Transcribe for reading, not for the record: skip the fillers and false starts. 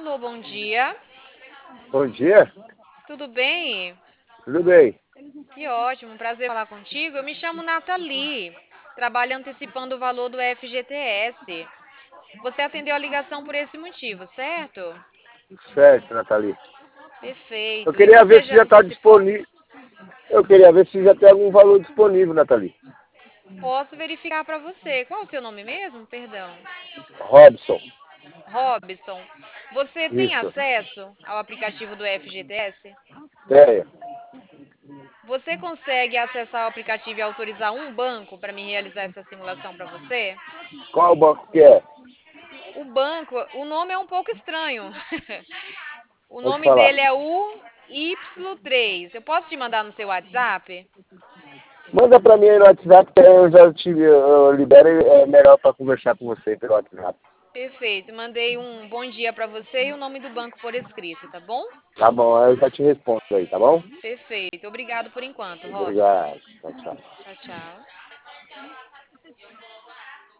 Alô, bom dia. Bom dia, Tudo bem? tudo bem? Que ótimo, um prazer falar contigo. Eu me chamo Nathalie. Trabalho antecipando o valor do FGTS. Você atendeu a ligação por esse motivo, certo? Certo, Nathalie. Eu Perfeito. E queria você ver se já já está antecipou? disponível. Eu queria ver se já tem algum valor disponível, Nathalie. Posso verificar para você. Qual é o seu nome mesmo? Perdão. Robson, Robson. Você tem isso. acesso ao aplicativo do FGTS? Tenho. Você consegue acessar o aplicativo e autorizar um banco para me realizar essa simulação para você? Qual banco que é? O banco, o nome é um pouco estranho. O Pode nome falar. dele é UY3. Eu posso te mandar no seu WhatsApp? Manda pra mim aí no WhatsApp, que eu já eu libero, é melhor pra conversar com você pelo WhatsApp. Perfeito. Mandei um bom dia para você e o nome do banco por escrito, tá bom? Tá bom, eu já te respondo aí, tá bom? Perfeito. Obrigado por enquanto, Robson. Obrigado. Tchau, tchau. Tchau, tchau.